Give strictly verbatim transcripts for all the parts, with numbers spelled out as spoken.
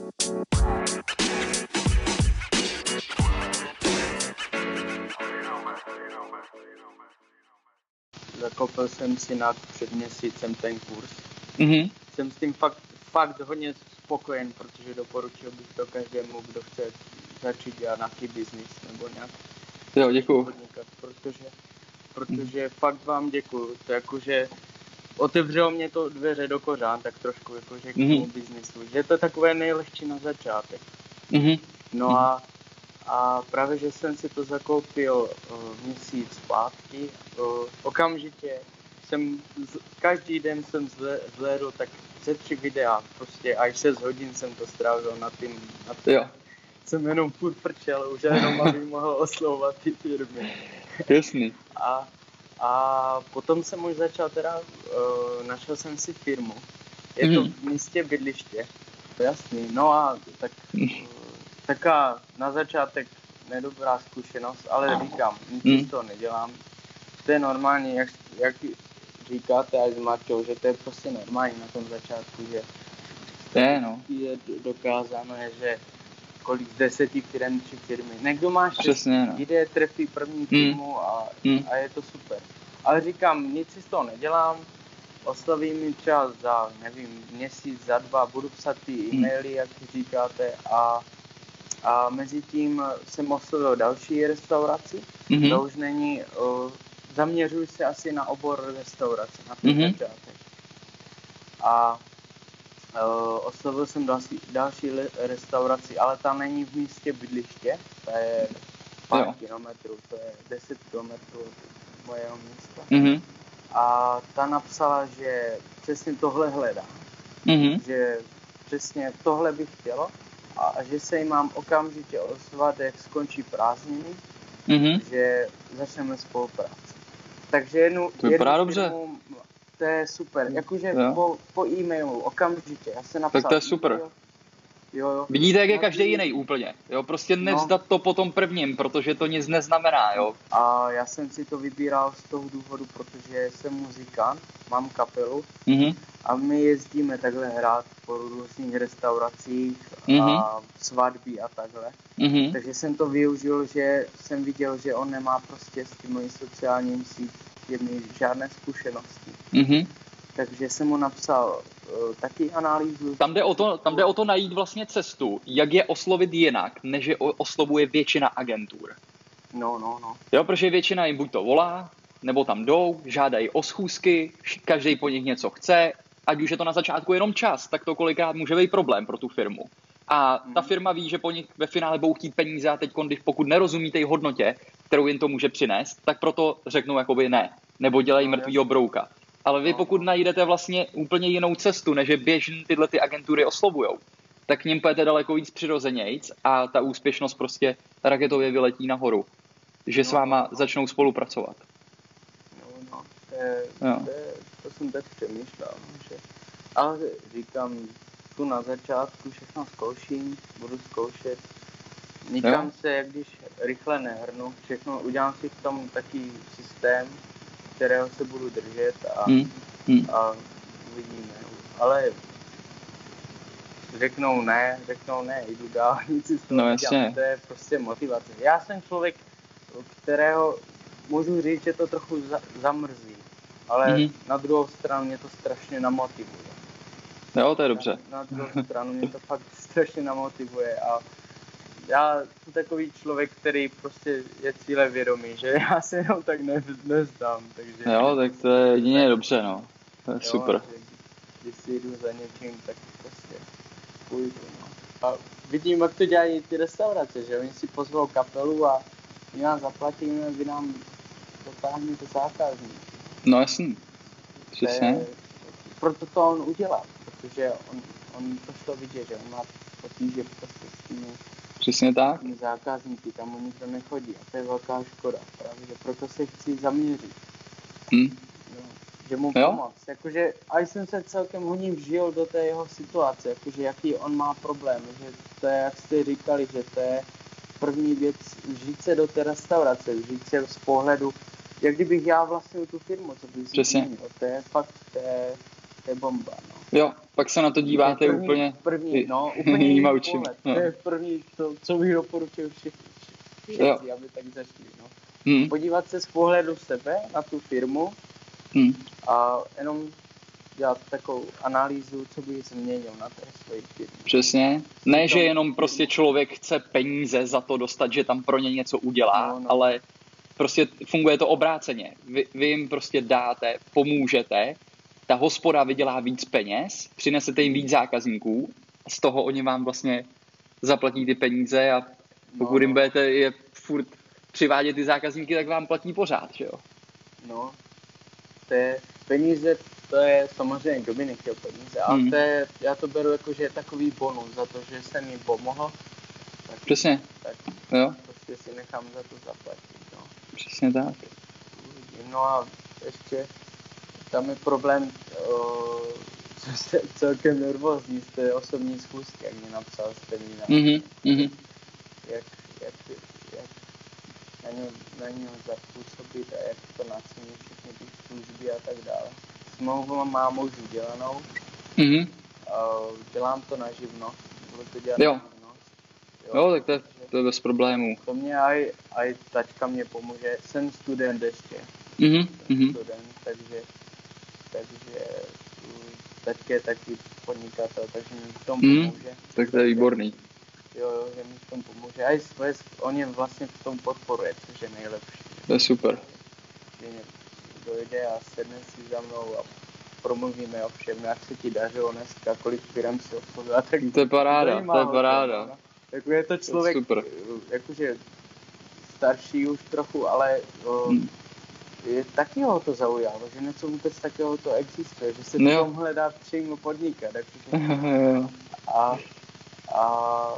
Zakoupil jsem si na před měsícem ten kurz. Mhm. Jsem s tím fakt, fakt hodně spokojen, protože doporučil bych to každému, kdo chce začít dělat nějaký biznis nebo nějak Jo, děkuju. podnikat, protože, protože mm. fakt vám děkuju. To jakože otevřelo mě to dveře do kořán, tak trošku jakože k tomu mm. biznisu. Že to je takové nejlehčí na začátek. Mhm. No mm. a, a právě, že jsem si to zakoupil uh, měsíc zpátky, uh, okamžitě jsem, z, každý den jsem zhlédl tak ze tři videa, prostě až šest hodin jsem to strávil na tím, na tím. Jo. Jsem jenom furt frčel, už jenom abych mohl oslovovat ty firmy. Jasný. A, a potom jsem už začal teda, uh, našel jsem si firmu. Je to v místě bydliště, to jasný. No a tak, uh, taká na začátek nedobrá zkušenost, ale říkám, nic z toho nedělám. To je normální, jak, jak říkáte až s Marťou, že to je prostě normální na tom začátku, že je, no. je dokázáno, že kolik z deseti firm, tři firmy. Někdo má přesně, no. jde, trefí první firmu mm. a, mm. a je to super. Ale říkám, nic si z toho nedělám, osloví mi třeba za, nevím, měsíc, za dva, budu psat ty e-maily, jak říkáte, a, a mezi tím jsem oslovil další restauraci, mm-hmm. to už není, uh, zaměřuji se asi na obor restaurace, na ten mm-hmm. začátek. A Uh, oslovil jsem další, další le, restauraci, ale ta není v místě bydliště, to je pár kilometrů, to je deset kilometrů od mojeho místa. Mm-hmm. A ta napsala, že přesně tohle hledá, mm-hmm. že přesně tohle bych chtělo a, a že se jí mám okamžitě ozvat, jak skončí prázdniny, mm-hmm. že začneme spolupráci. Takže jednu, to vypadá dobře. Firmu, to je super, jakože po, po e-mailu, okamžitě, já se napsal. Tak to je super. Jo, jo. Vidíte, jak je každý jiný úplně, jo, prostě nevzdat no. to po tom prvním, protože to nic neznamená, jo. A já jsem si to vybíral z toho důvodu, protože jsem muzikant, mám kapelu mm-hmm. a my jezdíme takhle hrát po různých restauracích mm-hmm. a svatby a takhle. Mm-hmm. Takže jsem to využil, že jsem viděl, že on nemá prostě s tím sociálním sítěmi žádné zkušenosti. Mm-hmm. Takže jsem mu napsal uh, taky analýzu. Tam jde, o to, tam jde o to najít vlastně cestu, jak je oslovit jinak, než je oslovuje většina agentur. No, no, no. Jo, protože většina jim buď to volá, nebo tam jdou, žádají o schůzky, každý po nich něco chce, ať už je to na začátku jenom čas, tak to kolikrát může být problém pro tu firmu. A ta firma ví, že po nich ve finále budou chtít peníze a teď, když pokud nerozumí té hodnotě, kterou jim to může přinést, tak proto řeknou jakoby ne, nebo dělají no, mrtvýho brouka. Ale vy pokud najdete vlastně úplně jinou cestu, než je běžně tyhle ty agentury oslovujou, tak k ním pojete daleko víc přirozenějc a ta úspěšnost prostě raketově vyletí nahoru, že no, s váma no. začnou spolupracovat. No, no, to, je, to, je, to jsem tak přemýšlel, že... ale říkám, tu na začátku všechno zkouším, budu zkoušet, nikam jo. se, jak když rychle nehrnu, všechno, udělám si v tom taký systém, kterého se budu držet a, hmm. Hmm. a uvidíme. Ale řeknou ne, řeknou ne, jdu dál, nic si z toho no, nedělám. To je prostě motivace. Já jsem člověk, kterého můžu říct, že to trochu za, zamrzí, ale hmm. na druhou stranu mě to strašně namotivuje. Jo, to je dobře. Na, na druhou stranu mě to fakt strašně namotivuje a já jsem takový člověk, který prostě je cílevědomý, že já se jenom tak ne, nezdám, takže... Jo, tak to je jedině dobře, no. To je jo, super. Když si jdu za něčím, tak prostě půjdu, no. A vidím, jak to dělají ty restaurace, že oni si pozvou kapelu a my nám zaplatíme, vy nám dotáhnete zákazníky. No jasný, přesně. Proto to on udělal, protože on, on to šlo vidět, že on má potíže prostě s tím. Přesně tak. Zákazníky, tam u nikdo nechodí a to je velká škoda, právě, že proto se chci zaměřit. Hmm. No, že mu pomoct. Jakože, a jsem se celkem hodně vžil do té jeho situace, jakože jaký on má problém, že to je, jak jste říkali, že to je první věc, vžít se do té restaurace, vžít se z pohledu, jak kdybych já vlastnil tu firmu, co bych si změnil. To je fakt, to je, to je bomba, no. Jo, pak se na to díváte první, úplně první, no, úplně jinýma jiný očima. pohled. No. To je první, to, co bych doporučil všichni, všichni aby tak začali. No. Hmm. Podívat se z pohledu sebe na tu firmu hmm. a jenom dělat takovou analýzu, co bych změnil na té své firmě. Přesně. Ne, že jenom prostě člověk chce peníze za to dostat, že tam pro ně něco udělá, no, no. ale prostě funguje to obráceně. Vy, vy jim prostě dáte, pomůžete, ta hospoda vydělá víc peněz, přinesete jim víc zákazníků a z toho oni vám vlastně zaplatí ty peníze a pokud no, jim no. budete je furt přivádět ty zákazníky, tak vám platí pořád, že jo? No, to je peníze, to je samozřejmě Dominik chtěl peníze, ale hmm. to je, já to beru jako, že je takový bonus za to, že jsem jim pomohl. Tak, Přesně, tak jo. prostě si nechám za to zaplatit, no. Přesně tak. No a ještě tam je problém, o, co jste celkem nervózní z té osobní schůzky, jak mi napsal Stenina. Mm-hmm, mm-hmm. Jak, jak, jak na něj, na něj zapůsobit a jak to nacenit všechny ty služby a tak dále. Smlouvu mám už udělanou, mm-hmm. dělám to na živnost, budu to dělat jo. na živnost. Jo, jo tak to je, to je bez problémů. To mě aj, aj tačka mě pomůže, jsem student ještě, mm-hmm. jsem student, takže, takže tačka je taky podnikatel, takže mi v tom mm-hmm. pomůže. Tak to je výborný. Jo, jo, že mi v tom pomůže. A i Sves, on je vlastně v tom podporuje, což je nejlepší. To je super. Že dojde a sedne si za mnou a promluvíme o všem, jak se ti dařilo dneska, kolik firem si obsluhuje. Tak to je paráda, to je paráda. No. Jako je to člověk, super. Jakože starší už trochu, ale o, hmm. je, taky ho to zaujalo, že něco vůbec takového to existuje, že se no. tom hledá přímo podnikat. a, a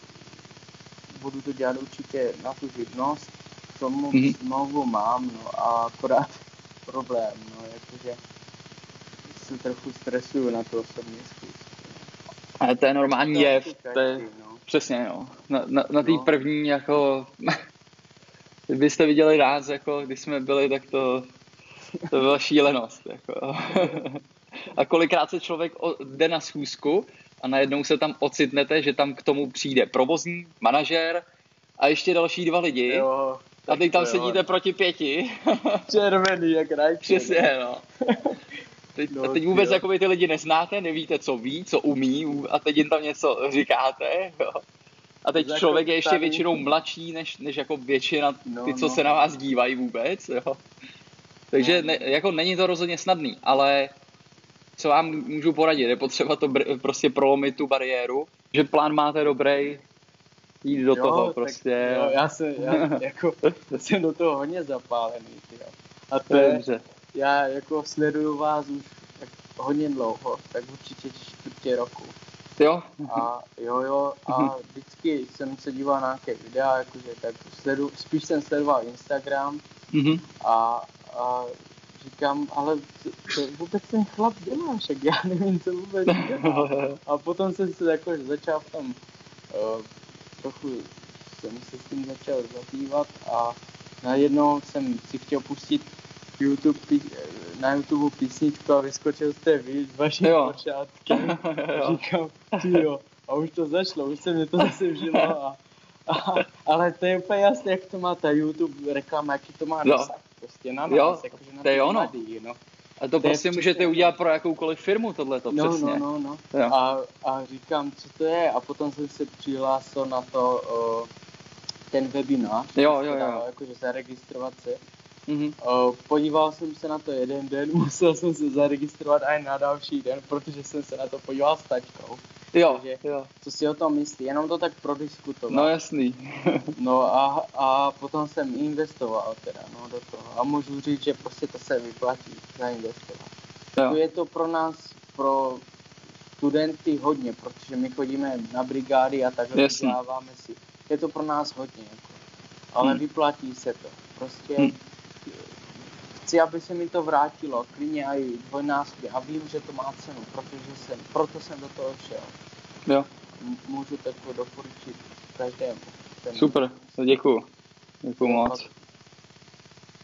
budu to dělat určitě na tu živnost, k tomu mm-hmm. smlouvu mám, no a akorát problém, no, jakože se trochu stresuju na to osobní zkusku. Ale to je normální jev, to je, no. Přesně, no. Na, na, na té no. první, jako, kdybyste viděli nás, jako, když jsme byli, tak to, to byla šílenost, jako. A kolikrát se člověk jde na schůzku a najednou se tam ocitnete, že tam k tomu přijde provozní, manažer a ještě další dva lidi. Jo, a teď tam jo. sedíte proti pěti. Červený, jak rajče. Přesně, no. Teď, no, a teď vůbec jakoby ty lidi neznáte, nevíte, co ví, co umí a teď jim tam něco říkáte, jo. A teď jako člověk je ještě tady... většinou mladší, než, než jako většina no, ty, co no. se na vás dívají vůbec, jo. Takže no. ne, jako není to rozhodně snadný, ale co vám můžu poradit, je potřeba to br- prostě prolomit tu bariéru, že plán máte dobrý, jít do jo, toho prostě. Jo, já, se, já, jako, já jsem do toho hodně zapálený, tyjo. A to je, Dobře. Já jako sleduju vás už tak hodně dlouho, tak určitě čtvrtě roku. Jo? A jo, jo, a vždycky jsem se díval na nějaké videa, jakože tak sledu, spíš jsem sledoval Instagram mm-hmm. a, a říkám, ale co vůbec ten chlap dělá, však já nevím, co vůbec dělá. A potom jsem se jako začal v tom, uh, trochu jsem se s tím začal zabývat a najednou jsem si chtěl pustit YouTube, na YouTube písničku a vyskočil jste vy s vaším počátkem. Říkám, tyjo, a už to začalo, už se mě to zase vžilo. A, a, ale to je úplně jasné, jak to má ta YouTube reklama, jaký to má dosah. Prostě na nás, jakože na ty mladý, no. A to, to prostě můžete to udělat pro jakoukoliv firmu, tohleto, no, přesně. No, no, no. A, a říkám, co to je? A potom jsem se přihlásil na to, uh, ten webinář. Jo, jo, jo. Jakože zaregistrovat se. Mm-hmm. Uh, podíval jsem se na to jeden den, musel jsem se zaregistrovat i na další den, protože jsem se na to podíval s tačkou. Jo, Takže, jo. co si o tom myslí, jenom to tak prodiskutoval. No jasný. No a, a potom jsem investoval teda, no do toho. A můžu říct, že prostě to se vyplatí zainvestovat. Jo. Je to pro nás, pro studenty hodně, protože my chodíme na brigády a takhle vzděláváme si. Je to pro nás hodně, jako. Ale hmm. vyplatí se to. Prostě hmm. chci, aby se mi to vrátilo, klidně i dvojnásobně. A vím, že to má cenu, protože jsem, proto jsem do toho šel. Jo. M- můžu takto doporučit každému. Super, děkuju. Děkuju moc.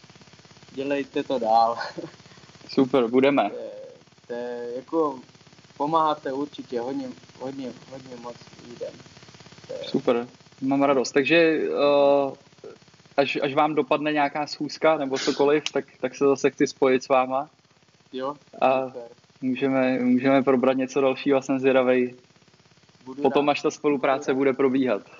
Dělejte to dál. Super, budeme. To je, to je jako pomáháte určitě hodně, hodně, hodně moc lidem. Je... Super, mám radost. Takže uh, až, až vám dopadne nějaká schůzka nebo cokoliv, tak, tak se zase chci spojit s váma. Jo, a super. Můžeme, můžeme probrat něco dalšího a jsem zvědavej. Budu Potom, rád. až ta spolupráce bude probíhat.